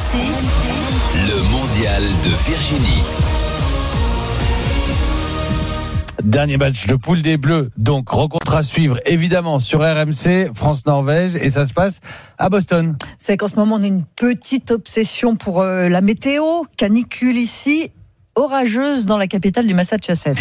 le mondial de Virginie. Dernier match de poule des Bleus, donc rencontre à suivre évidemment sur RMC, France-Norvège, et ça se passe à Boston. C'est qu'en ce moment on a une petite obsession pour la météo, canicule ici, orageuse dans la capitale du Massachusetts.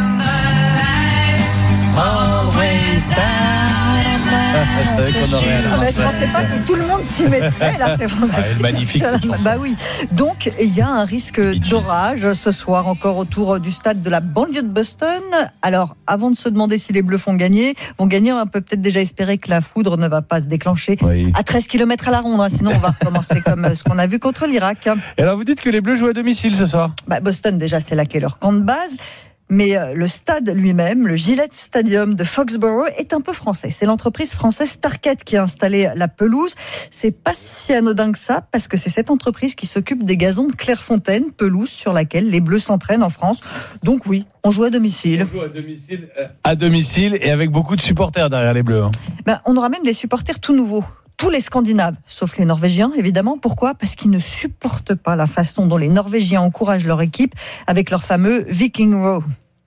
Je pensais pas que tout le monde s'y mettrait là, c'est fantastique. Elle est magnifique cette chanson. Bah oui. Donc il y a un risque d'orage ce soir encore autour du stade de la banlieue de Boston. Alors avant de se demander si les Bleus vont gagner, on peut peut-être déjà espérer que la foudre ne va pas se déclencher à 13 km à la ronde, sinon on va recommencer comme ce qu'on a vu contre l'Irak. Et alors vous dites que les Bleus jouent à domicile ce soir? Boston déjà c'est là qu'est leur camp de base. Mais le stade lui-même, le Gillette Stadium de Foxborough, est un peu français. C'est l'entreprise française Tarkett qui a installé la pelouse. C'est pas si anodin que ça, parce que c'est cette entreprise qui s'occupe des gazons de Clairefontaine, pelouse sur laquelle les Bleus s'entraînent en France. Donc oui, on joue à domicile. On joue à domicile et avec beaucoup de supporters derrière les Bleus. On aura même des supporters tout nouveaux. Tous les Scandinaves, sauf les Norvégiens, évidemment. Pourquoi ? Parce qu'ils ne supportent pas la façon dont les Norvégiens encouragent leur équipe avec leur fameux Viking Row.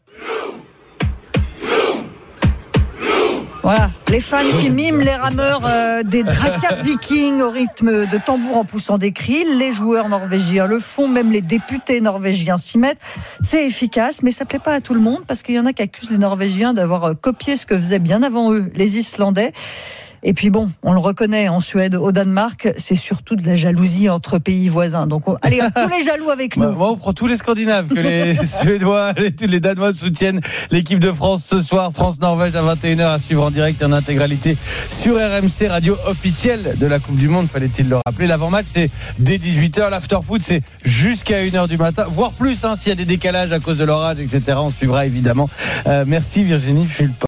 Voilà, les fans qui miment les rameurs des Drakkar Vikings au rythme de tambour en poussant des cris. Les joueurs norvégiens le font, même les députés norvégiens s'y mettent. C'est efficace, mais ça plaît pas à tout le monde parce qu'il y en a qui accusent les Norvégiens d'avoir copié ce que faisaient bien avant eux les Islandais. Et puis bon, on le reconnaît, en Suède, au Danemark, c'est surtout de la jalousie entre pays voisins. Donc allez, tous les jaloux avec nous. On prend tous les Scandinaves, que les Suédois, les Danois soutiennent l'équipe de France ce soir. France-Norvège à 21h à suivre en direct et en intégralité sur RMC, radio officielle de la Coupe du Monde, fallait-il le rappeler. L'avant-match, c'est dès 18h. L'after-foot, c'est jusqu'à 1h du matin, voire plus, s'il y a des décalages à cause de l'orage, etc. On suivra évidemment. Merci Virginie Fulp.